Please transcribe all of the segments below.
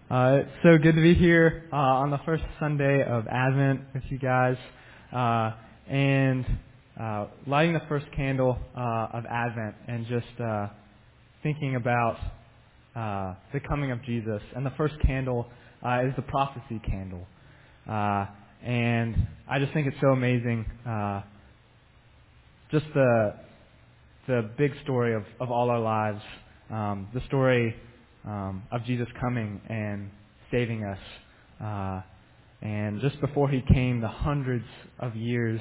It's so good to be here on the first Sunday of Advent with you guys, and lighting the first candle of Advent, and just thinking about the coming of Jesus. And the first candle is the prophecy candle, and I just think it's so amazing, just the big story of all our lives, the story of Jesus coming and saving us. And just before he came, the hundreds of years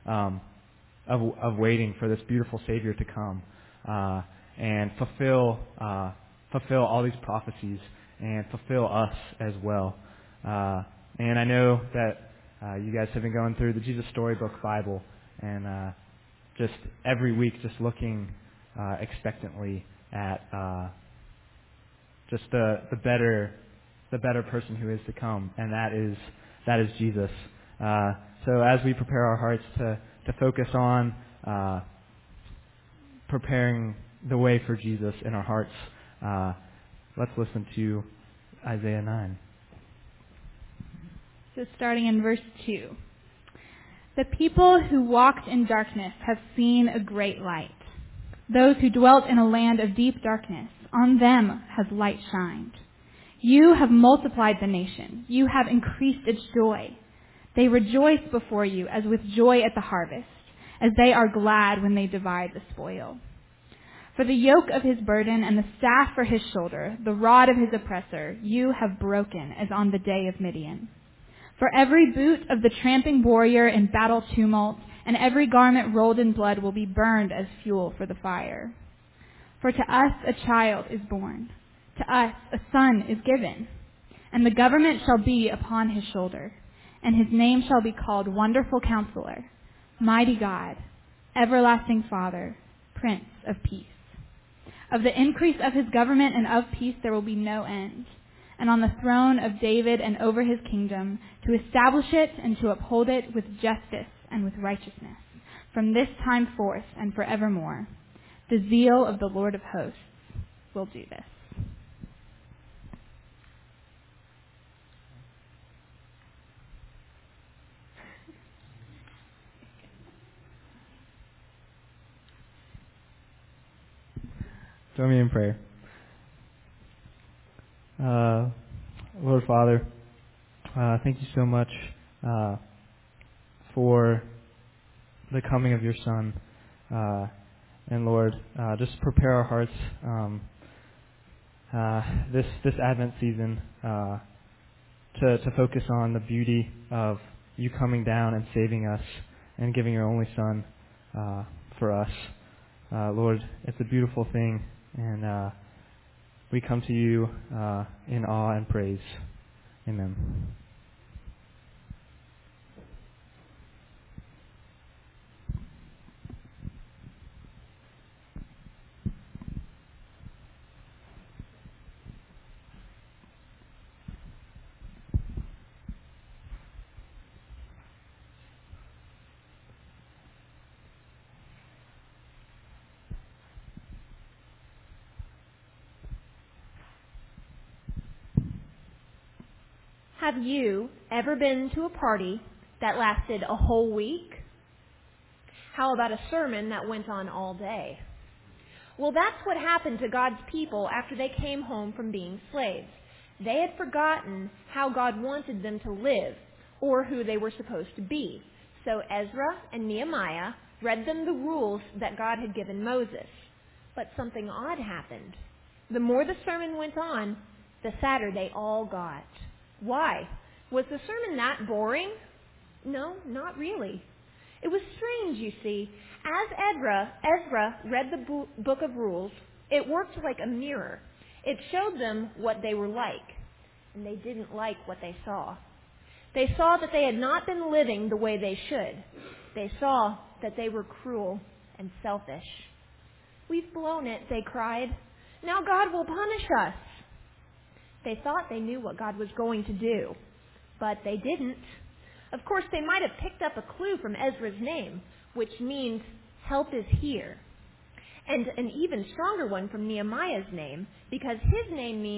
of waiting for this beautiful Savior to come and fulfill all these prophecies and fulfill us as well. And I know that you guys have been going through the Jesus Storybook Bible, and just every week just looking expectantly at just the better person who is to come, and that is Jesus. So as we prepare our hearts to focus on preparing the way for Jesus in our hearts, let's listen to Isaiah 9. So starting in verse 2. The people who walked in darkness have seen a great light. Those who dwelt in a land of deep darkness, on them has light shined. You have multiplied the nation. You have increased its joy. They rejoice before you as with joy at the harvest, as they are glad when they divide the spoil. For the yoke of his burden and the staff for his shoulder, the rod of his oppressor, you have broken as on the day of Midian. For every boot of the tramping warrior in battle tumult, and every garment rolled in blood will be burned as fuel for the fire. For to us a child is born, to us a son is given, and the government shall be upon his shoulder, and his name shall be called Wonderful Counselor, Mighty God, Everlasting Father, Prince of Peace. Of the increase of his government and of peace there will be no end, and on the throne of David and over his kingdom, to establish it and to uphold it with justice and with righteousness, from this time forth and forevermore. The zeal of the Lord of hosts will do this. Join me in prayer. Lord Father, thank you so much for the coming of your Son. And Lord, just prepare our hearts this Advent season to focus on the beauty of you coming down and saving us and giving your only Son for us. Lord, it's a beautiful thing, and we come to you in awe and praise. Amen. Have you ever been to a party that lasted a whole week? How about a sermon that went on all day? Well, that's what happened to God's people after they came home from being slaves. They had forgotten how God wanted them to live or who they were supposed to be. So Ezra and Nehemiah read them the rules that God had given Moses. But something odd happened. The more the sermon went on, the sadder they all got. Why? Was the sermon that boring? No, not really. It was strange, you see. As Ezra read the book of rules, it worked like a mirror. It showed them what they were like, and they didn't like what they saw. They saw that they had not been living the way they should. They saw that they were cruel and selfish. "We've blown it," they cried. "Now God will punish us." They thought they knew what God was going to do, but they didn't. Of course, they might have picked up a clue from Ezra's name, which means help is here. And an even stronger one from Nehemiah's name, because his name means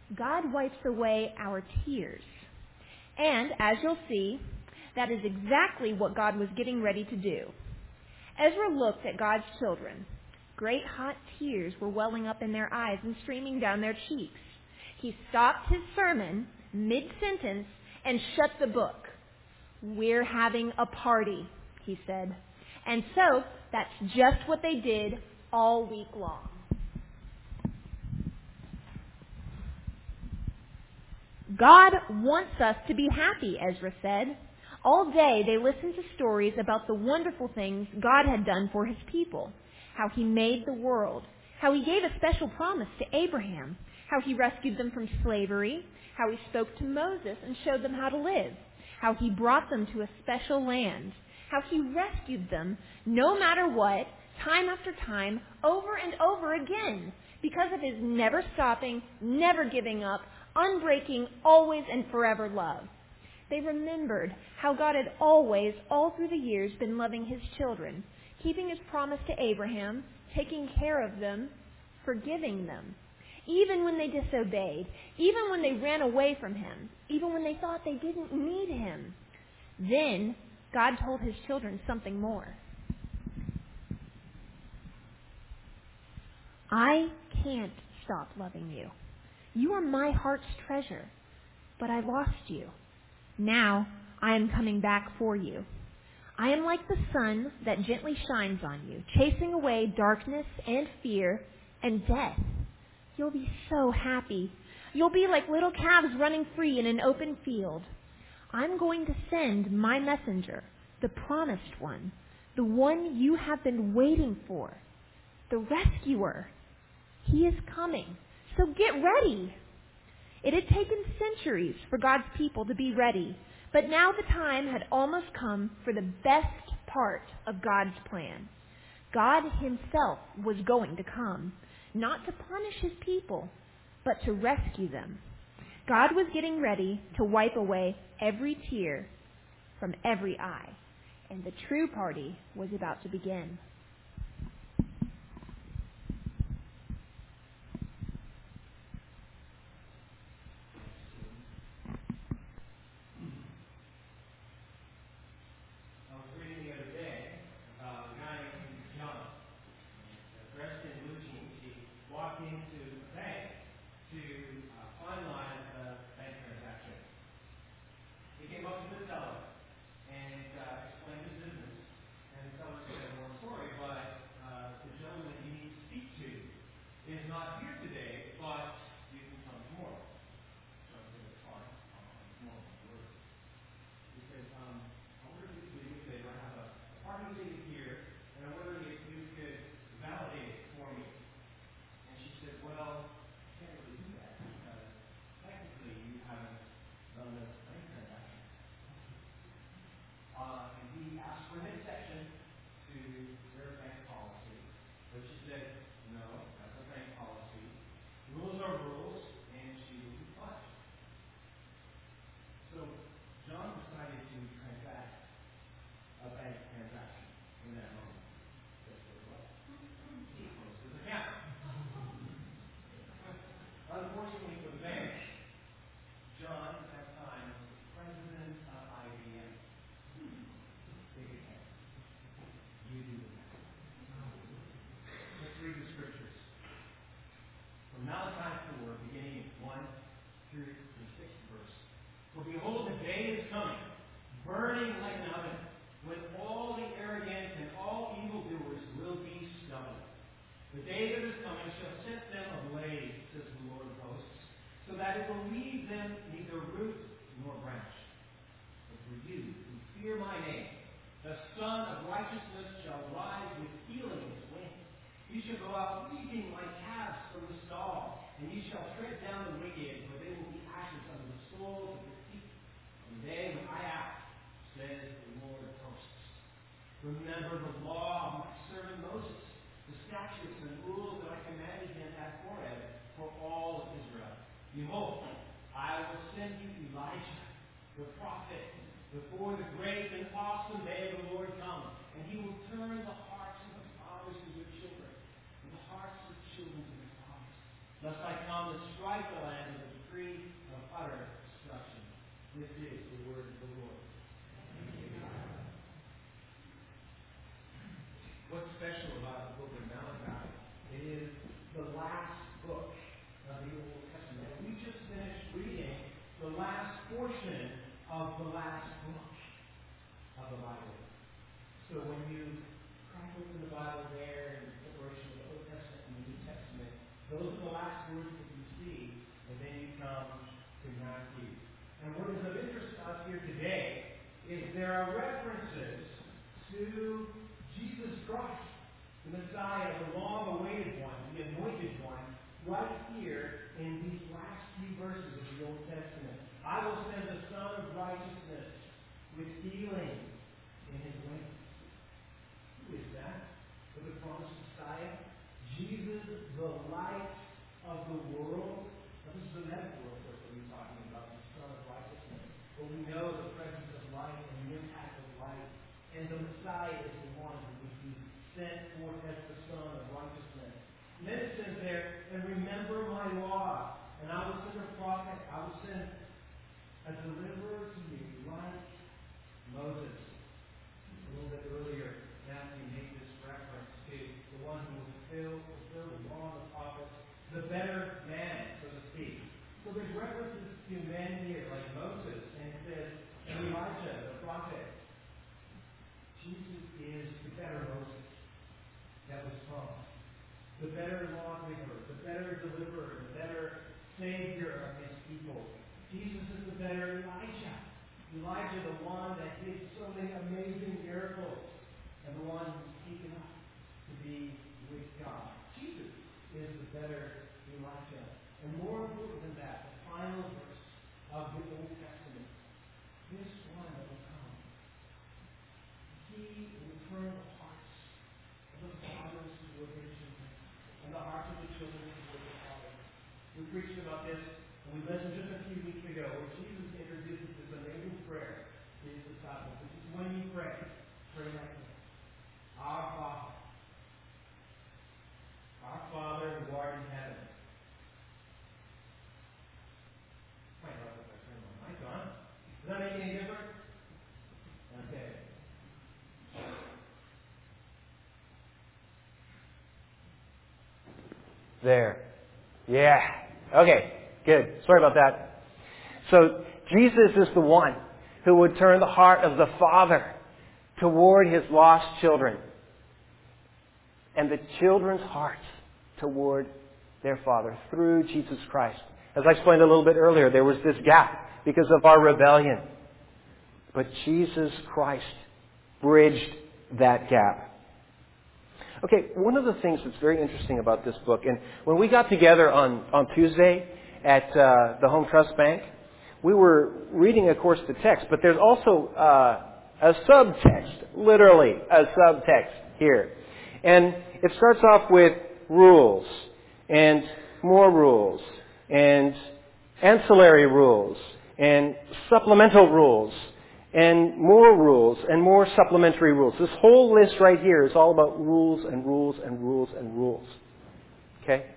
God wipes away our tears. And, as you'll see, that is exactly what God was getting ready to do. Ezra looked at God's children. Great hot tears were welling up in their eyes and streaming down their cheeks. He stopped his sermon mid-sentence and shut the book. "We're having a party," he said. And so that's just what they did all week long. God wants us to be happy, Ezra said. All day they listened to stories about the wonderful things God had done for his people, how he made the world, how he gave a special promise to Abraham, how he rescued them from slavery, how he spoke to Moses and showed them how to live, how he brought them to a special land, how he rescued them no matter what, time after time, over and over again, because of his never stopping, never giving up, unbreaking, always and forever love. They remembered how God had always, all through the years, been loving his children, keeping his promise to Abraham, taking care of them, forgiving them, even when they disobeyed, even when they ran away from him, even when they thought they didn't need him. Then God told his children something more. "I can't stop loving you. You are my heart's treasure, but I lost you. Now I am coming back for you. I am like the sun that gently shines on you, chasing away darkness and fear and death. You'll be so happy. You'll be like little calves running free in an open field. I'm going to send my messenger, the promised one, the one you have been waiting for, the rescuer. He is coming, so get ready." It had taken centuries for God's people to be ready, but now the time had almost come for the best part of God's plan. God himself was going to come, not to punish his people, but to rescue them. God was getting ready to wipe away every tear from every eye, and the true party was about to begin. Unfortunately for the bank, John at that time was the president of IBM. Take a chance. You do the math. Let's read the scriptures. From Malachi 4, beginning 1 through the 6th verse. "For behold, the day is coming, burning like an oven, when all the arrogant and all evildoers will be stubble. The day that is coming shall set them ablaze, says the Lord of hosts, so that it will leave them neither root nor branch. But for you who fear my name, the Son of Righteousness shall rise with healing in his wings. You shall go out leaping like calves from the stall, and you shall tread down the wicked, for they will be ashes under the soles of your feet. On the day when I act, says the Lord of hosts. Remember the law of my servant Moses, the statutes and rules that I commanded him at Horeb for all of Israel. Behold, I will send you Elijah, the prophet, before the great and awesome day of the Lord comes, and he will turn the hearts of the fathers to their children, and the hearts of the children to their fathers. Lest I come and strike the land with the the Old Testament. We just finished reading the last portion of the last book of the Bible. So when you crack open the Bible there in separation of the Old Testament and the New Testament, those are the last words that you see, and then you come to Matthew. And what is of interest to us here today is there are references to Jesus Christ, the Messiah, the long-awaited one, the anointed one, right here in these last few verses of the Old Testament. I will send the Son of Righteousness with healing in his wings. Who is that? For the promised Messiah? Jesus, the light of the world. Now, this is the metaphor, of course, that we're talking about, the Son of Righteousness. But we know the presence of light and the impact of light. And the Messiah is the one who would be sent forth as the Son of Righteousness. And then it says there, and remember my law, and I will send a prophet, I will send a deliverer to you, like Moses. A little bit earlier, Matthew made this reference to the one who will fulfill the law of the prophets, the better man, so to speak. So there's references to men here, like Moses, and it says, and Elijah, the prophet. Jesus is the better Moses that was promised. The better lawgiver, the better deliverer, the better Savior of his people. Jesus is the better Elijah. Elijah, the one that did so many amazing miracles, and the one who's taken up to be with God. Jesus is the better Elijah. And more important than that, the final verse of the Old Testament. This one that will come. He will turn the hearts of the fathers toward their children, and the hearts of the children toward the fathers. We preached about this, and we listened just a few weeks ago, where Jesus introduces this amazing prayer to his disciples. This is when you pray. Pray like this. Our Father who art in heaven. Might help if I turn my mic on. Does that make any difference? Okay. There. Yeah. Okay. Good. Sorry about that. So, Jesus is the one who would turn the heart of the Father toward his lost children, and the children's hearts toward their Father through Jesus Christ. As I explained a little bit earlier, there was this gap because of our rebellion. But Jesus Christ bridged that gap. Okay, one of the things that's very interesting about this book, and when we got together on Tuesday at the Home Trust Bank, we were reading, of course, the text, but there's also a subtext, literally a subtext here. And it starts off with rules, and more rules, and ancillary rules, and supplemental rules, and more supplementary rules. This whole list right here is all about rules and rules and rules and rules. Okay?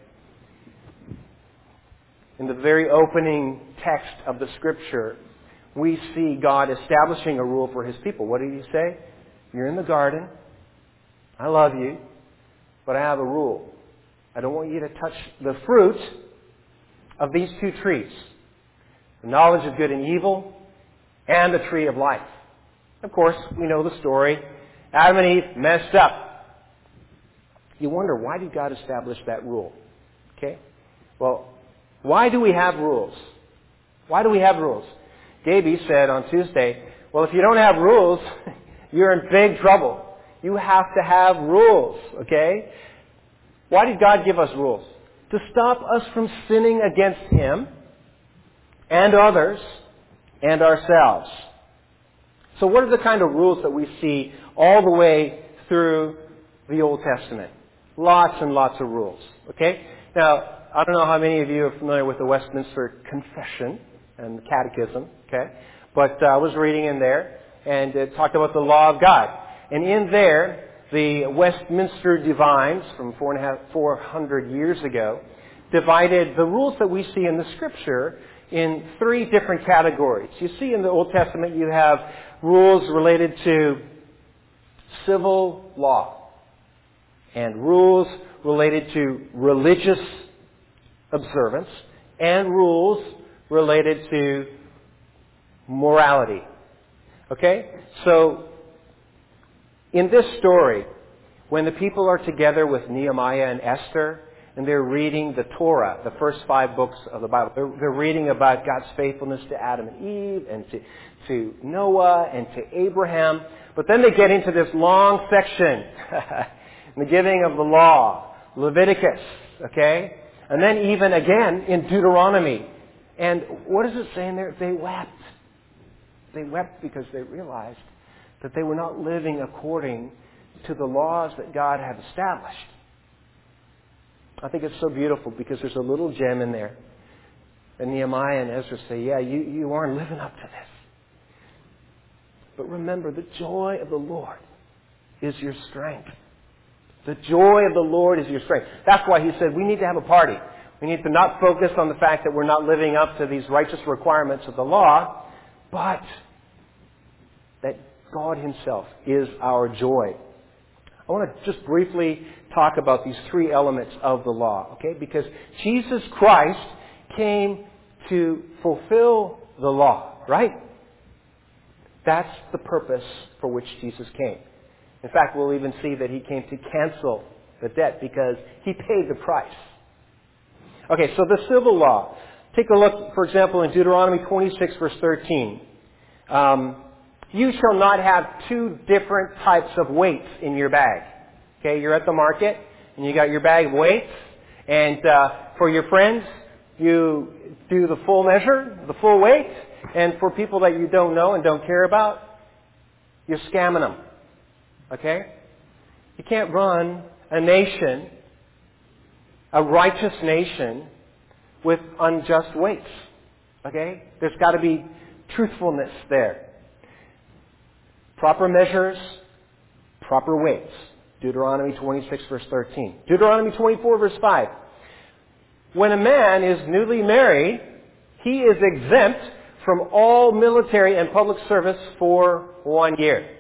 In the very opening text of the Scripture, we see God establishing a rule for his people. What did he say? You're in the garden. I love you, but I have a rule. I don't want you to touch the fruit of these two trees. The knowledge of good and evil and the tree of life. Of course, we know the story. Adam and Eve messed up. You wonder, why did God establish that rule? Okay? Well, why do we have rules? Why do we have rules? Gaby said on Tuesday, well, if you don't have rules, you're in big trouble. You have to have rules, okay? Why did God give us rules? To stop us from sinning against him and others and ourselves. So what are the kind of rules that we see all the way through the Old Testament? Lots and lots of rules, okay? Now, I don't know how many of you are familiar with the Westminster Confession and the Catechism, okay? But I was reading in there, and it talked about the law of God. And in there, the Westminster Divines, from 400 years ago, divided the rules that we see in the Scripture in three different categories. You see in the Old Testament you have rules related to civil law and rules related to religious observance and rules related to morality. Okay? So, in this story, when the people are together with Nehemiah and Esther, and they're reading the Torah, the first 5 books of the Bible, they're reading about God's faithfulness to Adam and Eve, and to Noah, and to Abraham. But then they get into this long section, the giving of the law, Leviticus, okay? And then even again in Deuteronomy. And what does it say in there? They wept. They wept because they realized that they were not living according to the laws that God had established. I think it's so beautiful because there's a little gem in there. And Nehemiah and Ezra say, yeah, you aren't living up to this. But remember, the joy of the Lord is your strength. The joy of the Lord is your strength. That's why he said we need to have a party. We need to not focus on the fact that we're not living up to these righteous requirements of the law, but that God Himself is our joy. I want to just briefly talk about these 3 elements of the law, okay? Because Jesus Christ came to fulfill the law, right? That's the purpose for which Jesus came. In fact, we'll even see that He came to cancel the debt because He paid the price. Okay, so the civil law. Take a look, for example, in Deuteronomy 26, verse 13. You shall not have 2 different types of weights in your bag. Okay, you're at the market, and you got your bag of weights, and for your friends, you do the full measure, the full weight, and for people that you don't know and don't care about, you're scamming them. Okay? You can't run a nation, a righteous nation, with unjust weights. Okay? There's got to be truthfulness there. Proper measures, proper weights. Deuteronomy 26, verse 13. Deuteronomy 24, verse 5. When a man is newly married, he is exempt from all military and public service for 1 year.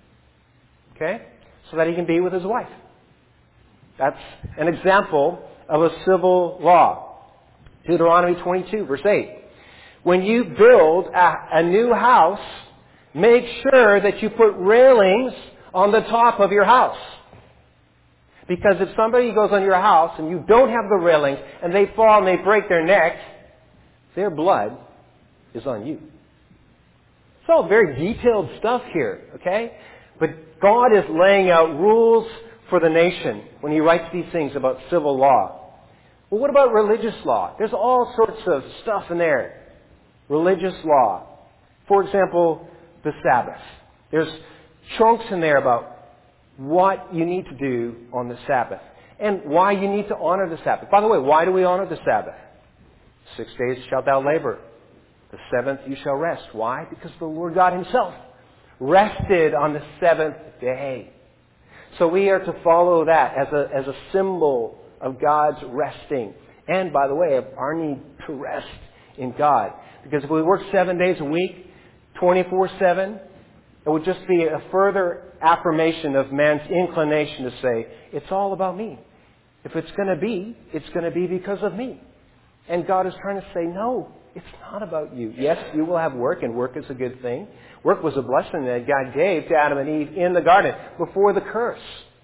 Okay? So that he can be with his wife. That's an example of a civil law. Deuteronomy 22, verse 8. When you build a new house, make sure that you put railings on the top of your house. Because if somebody goes on your house and you don't have the railings and they fall and they break their neck, their blood is on you. It's all very detailed stuff here, okay? But God is laying out rules for the nation when He writes these things about civil law. Well, what about religious law? There's all sorts of stuff in there. Religious law. For example, the Sabbath. There's chunks in there about what you need to do on the Sabbath and why you need to honor the Sabbath. By the way, why do we honor the Sabbath? 6 days shalt thou labor. The 7th you shall rest. Why? Because the Lord God Himself rested on the 7th day. So we are to follow that as a symbol of God's resting. And, by the way, of our need to rest in God. Because if we work 7 days a week, 24/7, it would just be a further affirmation of man's inclination to say, it's all about me. If it's going to be, it's going to be because of me. And God is trying to say, no, it's not about you. Yes, you will have work, and work is a good thing. Work was a blessing that God gave to Adam and Eve in the garden before the curse.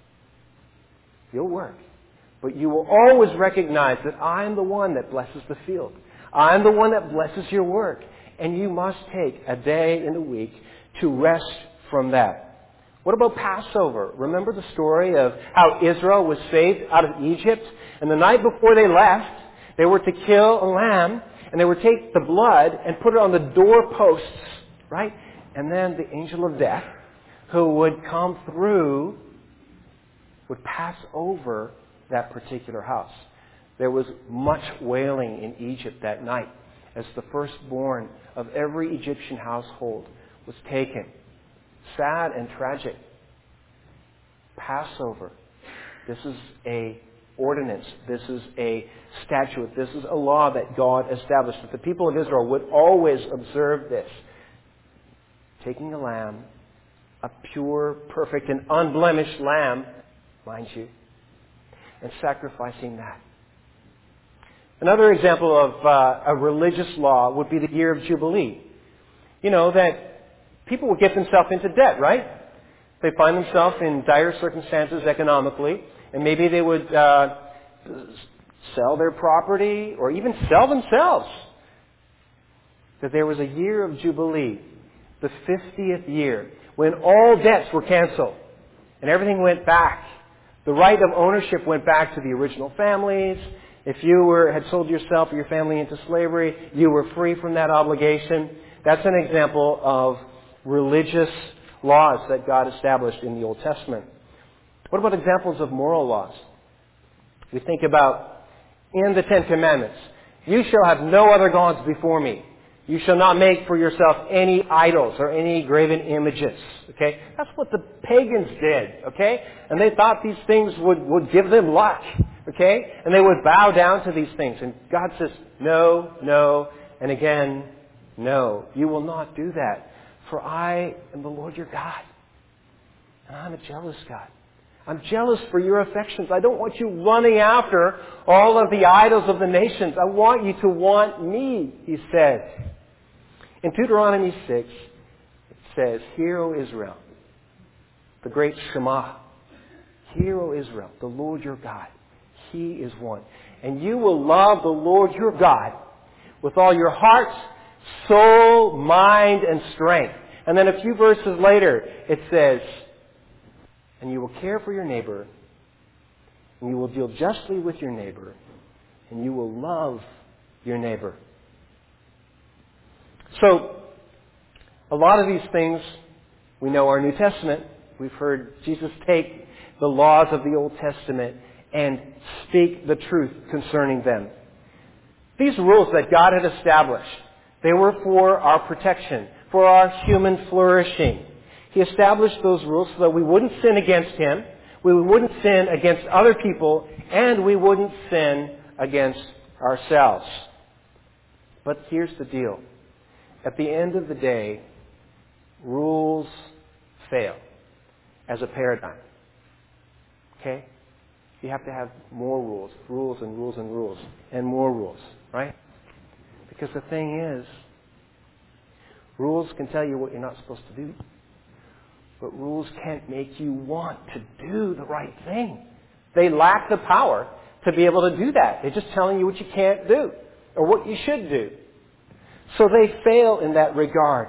You'll work. But you will always recognize that I am the one that blesses the field. I am the one that blesses your work. And you must take a day in the week to rest from that. What about Passover? Remember the story of how Israel was saved out of Egypt? And the night before they left, they were to kill a lamb, and they would take the blood and put it on the doorposts, right? And then the angel of death, who would come through, would pass over that particular house. There was much wailing in Egypt that night as the firstborn of every Egyptian household was taken. Sad and tragic. Passover. This is a ordinance. This is a statute. This is a law that God established. That the people of Israel would always observe this. Taking a lamb, a pure, perfect, and unblemished lamb, mind you, and sacrificing that. Another example of a religious law would be the year of Jubilee. You know, that people would get themselves into debt, right? They find themselves in dire circumstances economically, and maybe they would sell their property or even sell themselves. That there was a year of Jubilee, the 50th year, when all debts were canceled and everything went back. The right of ownership went back to the original families. If you had sold yourself or your family into slavery, you were free from that obligation. That's an example of religious laws that God established in the Old Testament. What about examples of moral laws? We think about in the Ten Commandments, you shall have no other gods before me. You shall not make for yourself any idols or any graven images. Okay? That's what the pagans did. Okay? And they thought these things would give them luck. Okay? And they would bow down to these things. And God says, no, no, and again, no. You will not do that. For I am the Lord your God. And I'm a jealous God. I'm jealous for your affections. I don't want you running after all of the idols of the nations. I want you to want me, he says. In Deuteronomy 6, it says, Hear, O Israel, the great Shema. Hear, O Israel, the Lord your God. He is one. And you will love the Lord your God with all your heart, soul, mind, and strength. And then a few verses later, it says, and you will care for your neighbor, and you will deal justly with your neighbor, and you will love your neighbor. So, a lot of these things we know are New Testament. We've heard Jesus take the laws of the Old Testament and speak the truth concerning them. These rules that God had established, they were for our protection, for our human flourishing. He established those rules so that we wouldn't sin against Him, we wouldn't sin against other people, and we wouldn't sin against ourselves. But here's the deal. At the end of the day, rules fail as a paradigm. Okay? You have to have more rules, rules and rules and rules, and more rules, right? Because the thing is, rules can tell you what you're not supposed to do. But rules can't make you want to do the right thing. They lack the power to be able to do that. They're just telling you what you can't do or what you should do. So they fail in that regard.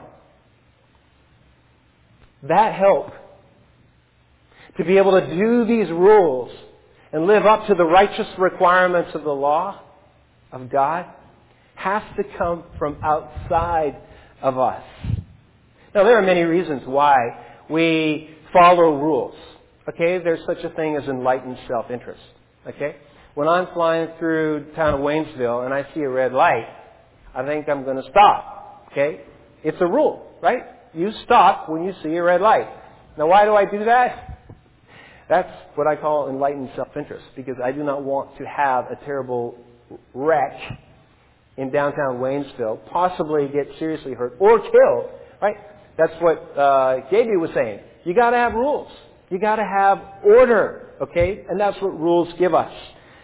That help to be able to do these rules and live up to the righteous requirements of the law of God has to come from outside of us. Now, there are many reasons why we follow rules. Okay? There's such a thing as enlightened self-interest. Okay? When I'm flying through the town of Waynesville and I see a red light, I think I'm going to stop. Okay? It's a rule, right? You stop when you see a red light. Now, why do I do that? That's what I call enlightened self-interest, because I do not want to have a terrible wreck in downtown Waynesville, possibly get seriously hurt or killed, right? That's what Gaby was saying. You got to have rules. You got to have order, okay? And that's what rules give us.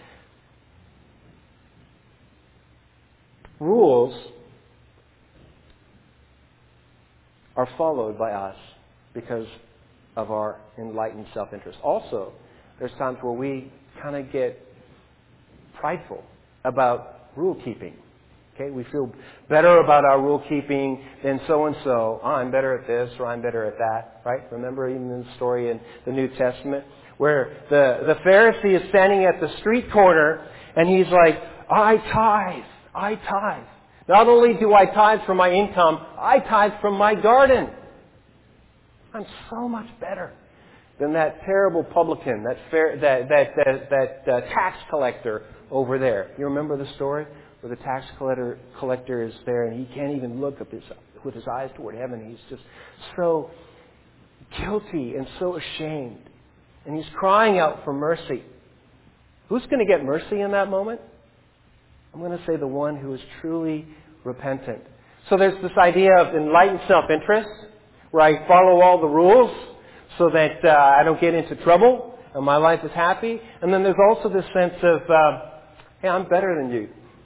Rules are followed by us because of our enlightened self-interest. Also, there's times where we kind of get prideful about rule keeping. Okay, we feel better about our rule keeping than so-and-so. Oh, I'm better at this or I'm better at that. Right? Remember even the story in the New Testament where the Pharisee is standing at the street corner and he's like, I tithe. Not only do I tithe from my income, I tithe from my garden. I'm so much better than that terrible publican, that tax collector over there. You remember the story where the tax collector is there and he can't even look up with his eyes toward heaven. He's just so guilty and so ashamed. And he's crying out for mercy. Who's going to get mercy in that moment? I'm going to say the one who is truly repentant. So there's this idea of enlightened self-interest, where I follow all the rules so that I don't get into trouble and my life is happy. And then there's also this sense of, hey, I'm better than you.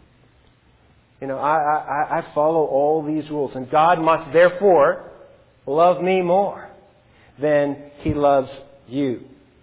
I follow all these rules. And God must therefore love me more than He loves you.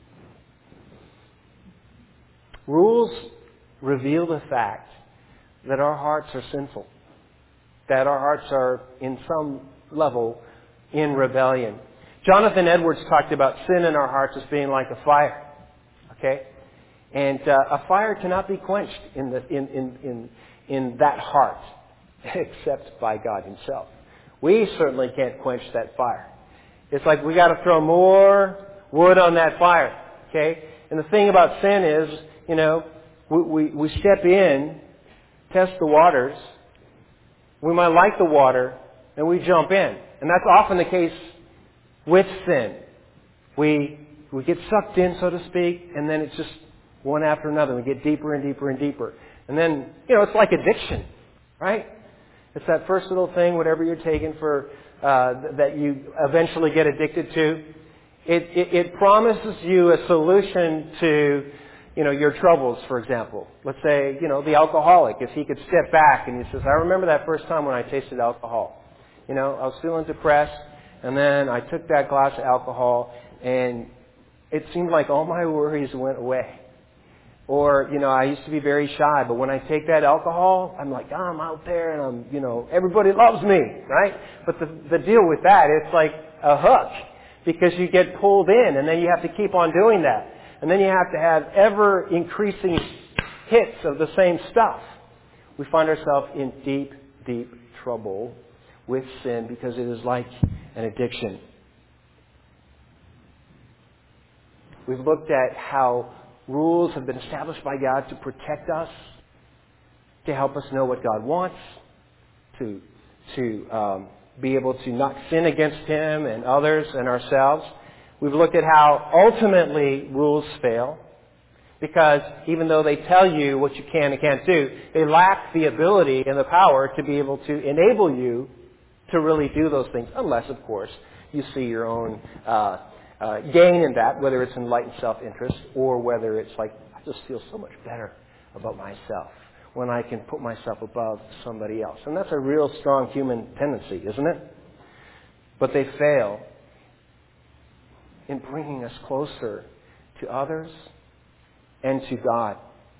Rules reveal the fact that our hearts are sinful, that our hearts are in some level in rebellion. Jonathan Edwards talked about sin in our hearts as being like a fire. Okay? And a fire cannot be quenched in that heart except by God Himself. We certainly can't quench that fire. It's like we got to throw more wood on that fire. Okay? And the thing about sin is, we step in, test the waters. We might like the water, and we jump in. And that's often the case with sin. We get sucked in, so to speak, and then it's just one after another. We get deeper and deeper and deeper. And then, it's like addiction, right? It's that first little thing, whatever you're taking for that you eventually get addicted to. It promises you a solution to, your troubles, for example. Let's say, the alcoholic, if he could step back and he says, I remember that first time when I tasted alcohol. I was feeling depressed, and then I took that glass of alcohol, and it seemed like all my worries went away. Or, I used to be very shy, but when I take that alcohol, I'm like, I'm out there and I'm, everybody loves me, right? But the deal with that, it's like a hook, because you get pulled in and then you have to keep on doing that. And then you have to have ever increasing hits of the same stuff. We find ourselves in deep, deep trouble with sin because it is like an addiction. We've looked at how rules have been established by God to protect us, to help us know what God wants, to be able to not sin against Him and others and ourselves. We've looked at how ultimately rules fail, because even though they tell you what you can and can't do, they lack the ability and the power to be able to enable you to really do those things, unless, of course, you see your own gain in that, whether it's enlightened self-interest or whether it's like, I just feel so much better about myself when I can put myself above somebody else. And that's a real strong human tendency, isn't it? But they fail in bringing us closer to others and to God.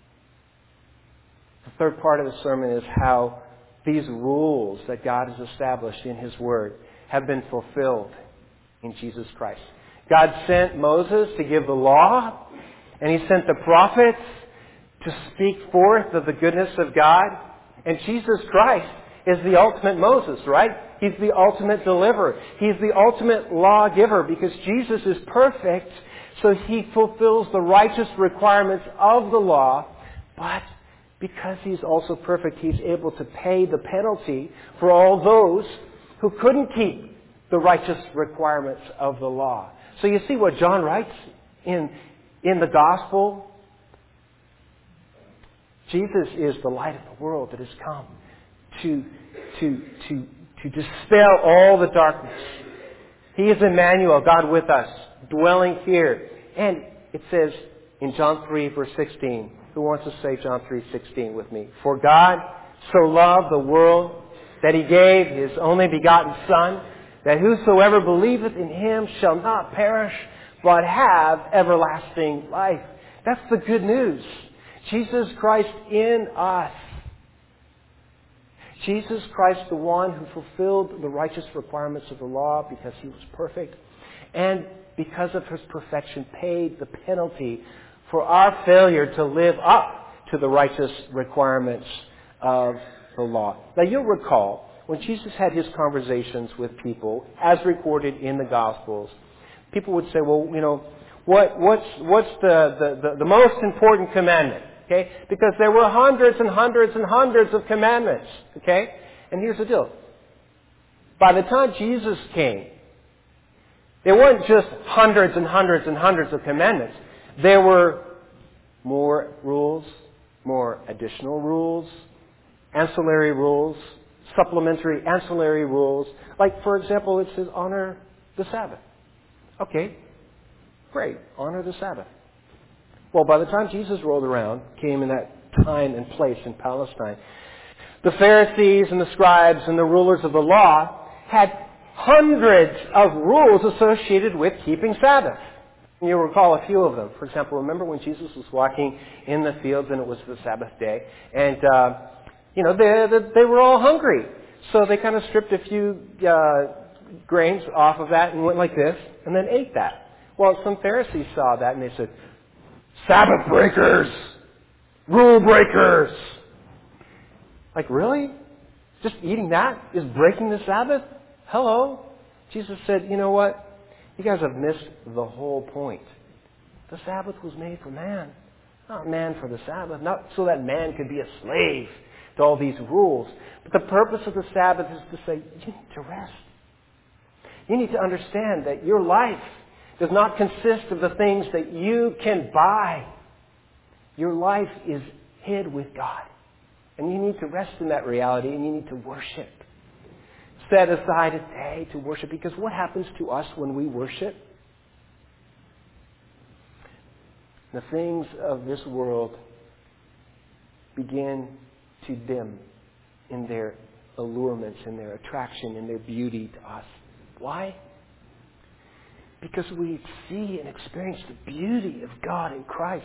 The third part of the sermon is how these rules that God has established in His Word have been fulfilled in Jesus Christ. God sent Moses to give the law, and He sent the prophets to speak forth of the goodness of God. And Jesus Christ is the ultimate Moses, right? He's the ultimate deliverer. He's the ultimate lawgiver, because Jesus is perfect, so He fulfills the righteous requirements of the law. But because He's also perfect, He's able to pay the penalty for all those who couldn't keep the righteous requirements of the law. So you see what John writes in the gospel? Jesus is the light of the world that has come to dispel all the darkness. He is Emmanuel, God with us, dwelling here. And it says in John 3, verse 16, who wants to say John 3:16 with me? For God so loved the world that He gave His only begotten Son, that whosoever believeth in Him shall not perish, but have everlasting life. That's the good news. Jesus Christ in us. Jesus Christ, the one who fulfilled the righteous requirements of the law because He was perfect, and because of His perfection paid the penalty for our failure to live up to the righteous requirements of the law. Now you'll recall, when Jesus had His conversations with people, as recorded in the Gospels, people would say, well, what's the most important commandment? Okay? Because there were hundreds and hundreds and hundreds of commandments. Okay? And here's the deal. By the time Jesus came, there weren't just hundreds and hundreds and hundreds of commandments. There were more rules, more additional rules, ancillary rules, supplementary ancillary rules. Like, for example, it says honor the Sabbath. Okay, great. Honor the Sabbath. Well, by the time Jesus rolled around, came in that time and place in Palestine, The Pharisees and the scribes and the rulers of the law had hundreds of rules associated with keeping Sabbath. And you'll recall a few of them. For example, remember when Jesus was walking in the fields and it was the Sabbath day, and they were all hungry, so they kind of stripped a few grains off of that and went like this, and then ate that. Well, some Pharisees saw that and they said, "Sabbath breakers! Rule breakers!" Like, really? Just eating that is breaking the Sabbath? Hello? Jesus said, you know what? You guys have missed the whole point. The Sabbath was made for man, not man for the Sabbath, not so that man could be a slave to all these rules. But the purpose of the Sabbath is to say, you need to rest. You need to understand that your life does not consist of the things that you can buy. Your life is hid with God. And you need to rest in that reality, and you need to worship. Set aside a day to worship, because what happens to us when we worship? The things of this world begin to dim in their allurements, in their attraction, in their beauty to us. Why? Because we see and experience the beauty of God in Christ.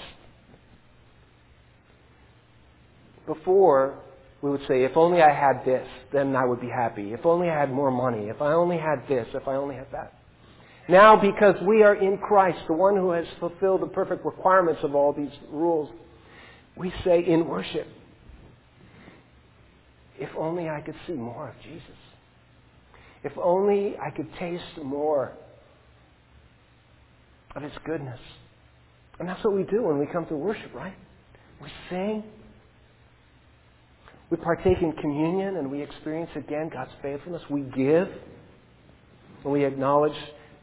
Before, we would say, if only I had this, then I would be happy. If only I had more money. If I only had this. If I only had that. Now, because we are in Christ, the one who has fulfilled the perfect requirements of all these rules, we say in worship, if only I could see more of Jesus. If only I could taste more of His goodness. And that's what we do when we come to worship, right? We sing. We partake in communion and we experience again God's faithfulness. We give and we acknowledge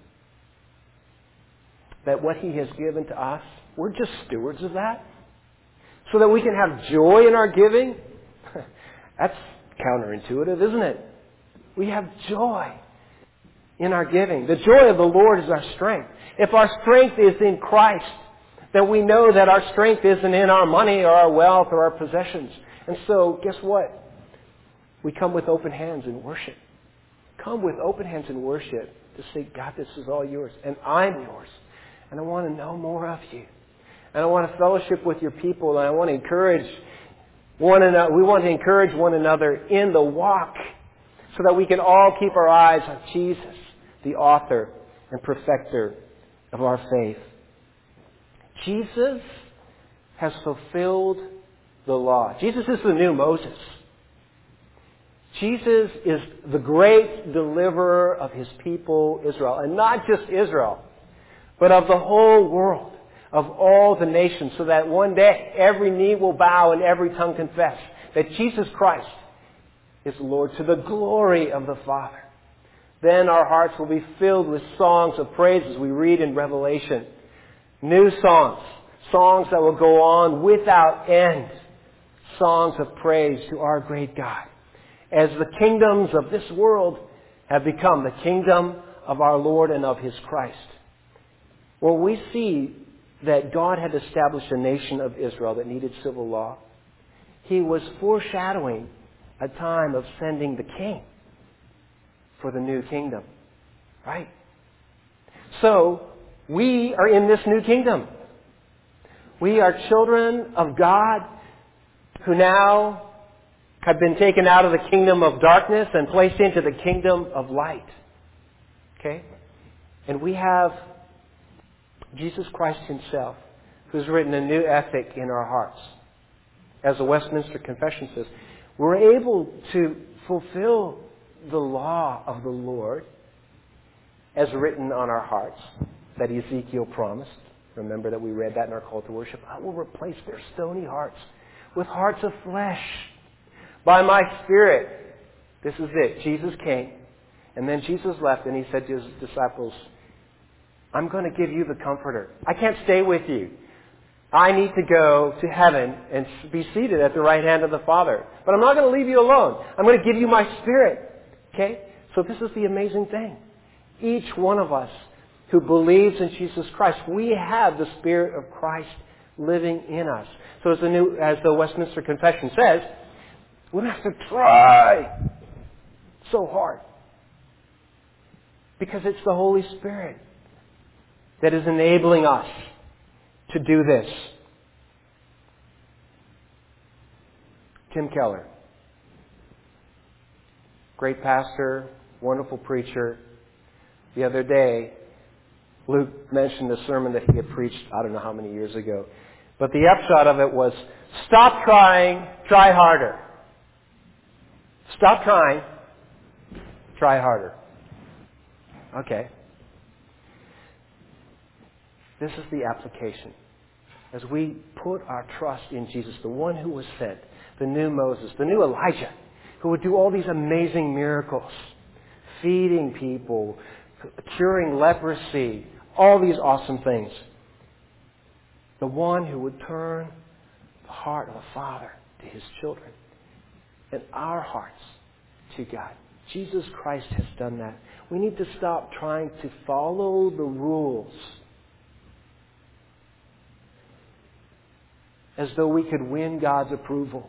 that what He has given to us, we're just stewards of that. So that we can have joy in our giving. That's counterintuitive, isn't it? We have joy in our giving. The joy of the Lord is our strength. If our strength is in Christ, then we know that our strength isn't in our money or our wealth or our possessions. And so, guess what? We come with open hands in worship. Come with open hands in worship to say, God, this is all yours. And I'm yours. And I want to know more of you. And I want to fellowship with your people. And I want to encourage one another. We want to encourage one another in the walk so that we can all keep our eyes on Jesus, the author and perfecter of our faith. Jesus has fulfilled the law. Jesus is the new Moses. Jesus is the great deliverer of His people, Israel. And not just Israel, but of the whole world, of all the nations, so that one day every knee will bow and every tongue confess that Jesus Christ is Lord, to the glory of the Father. Then our hearts will be filled with songs of praise, as we read in Revelation. New songs. Songs that will go on without end. Songs of praise to our great God. As the kingdoms of this world have become the kingdom of our Lord and of His Christ. Well, we see that God had established a nation of Israel that needed civil law. He was foreshadowing a time of sending the king for the new kingdom. Right? So, we are in this new kingdom. We are children of God who now have been taken out of the kingdom of darkness and placed into the kingdom of light. Okay? And we have Jesus Christ Himself, who's written a new ethic in our hearts. As the Westminster Confession says, we're able to fulfill the law of the Lord as written on our hearts that Ezekiel promised. Remember that we read that in our call to worship. I will replace their stony hearts with hearts of flesh by my Spirit. This is it. Jesus came, and then Jesus left, and He said to His disciples, I'm going to give you the Comforter. I can't stay with you. I need to go to heaven and be seated at the right hand of the Father. But I'm not going to leave you alone. I'm going to give you my Spirit. Okay? So this is the amazing thing. Each one of us who believes in Jesus Christ, we have the Spirit of Christ living in us. So as the Westminster Confession says, We don't have to try so hard. Because it's the Holy Spirit that is enabling us to do this. Tim Keller, great pastor, wonderful preacher. The other day, Luke mentioned a sermon that he had preached, I don't know how many years ago. But the upshot of it was, stop trying, try harder. Stop trying, try harder. Okay. This is the application. As we put our trust in Jesus, the one who was sent, the new Moses, the new Elijah, who would do all these amazing miracles, feeding people, curing leprosy, all these awesome things. The one who would turn the heart of the Father to His children and our hearts to God. Jesus Christ has done that. We need to stop trying to follow the rules as though we could win God's approval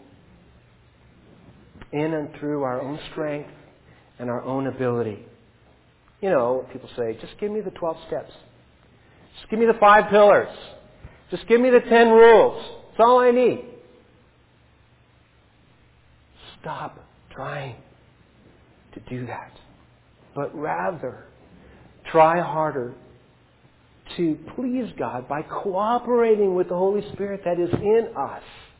in and through our own strength and our own ability. You know, people say, just give me the 12 steps. Just give me the 5 pillars. Just give me the 10 rules. That's all I need. Stop trying to do that. But rather, try harder to please God by cooperating with the Holy Spirit that is in us.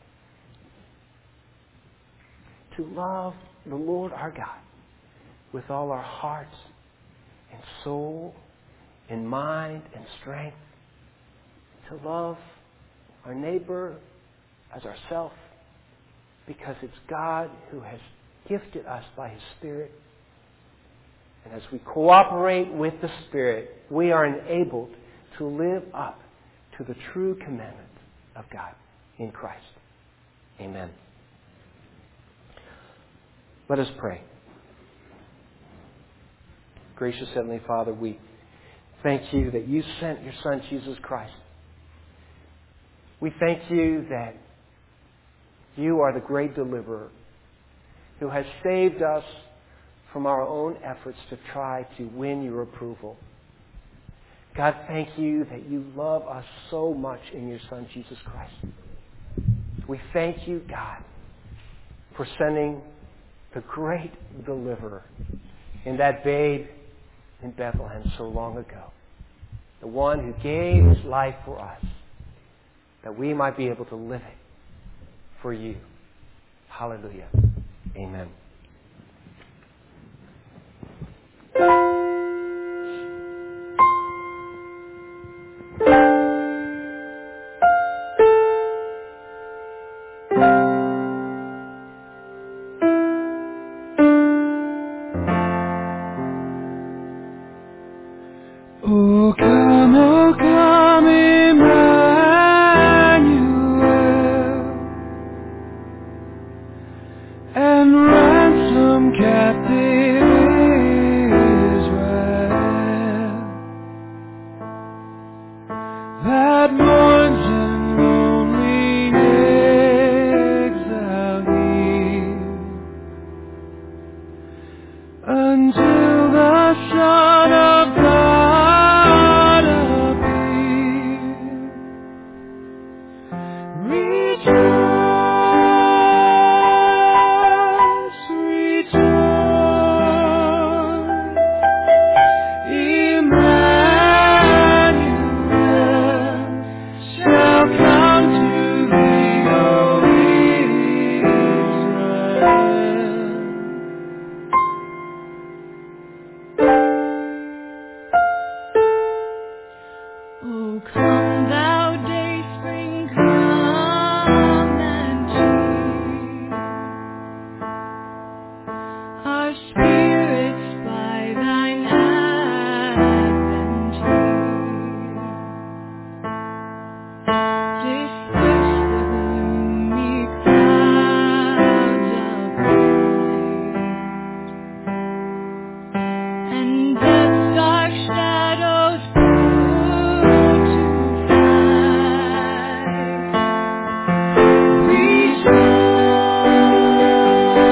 To love the Lord our God with all our heart and soul and mind and strength. To love our neighbor as ourselves, because it's God who has gifted us by His Spirit. And as we cooperate with the Spirit, we are enabled to live up to the true commandment of God in Christ. Amen. Let us pray. Gracious Heavenly Father, we thank You that You sent Your Son, Jesus Christ. We thank You that You are the great deliverer who has saved us from our own efforts to try to win Your approval. God, thank You that You love us so much in Your Son, Jesus Christ. We thank You, God, for sending the great deliverer in that babe in Bethlehem so long ago. The one who gave His life for us, that we might be able to live it for You. Hallelujah. Amen. O come, Emmanuel, and ransom captive Israel, that mourns in lonely exile here, until the Son of God appear. Rejoice, rejoice, Emmanuel shall come to thee, O Israel. O come, thou dayspring, come and cheer our spirits by thine advent here. Disperse the gloomy clouds of night, and death's dark shadows put to flight. Rejoice,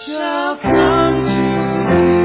shall come to pass.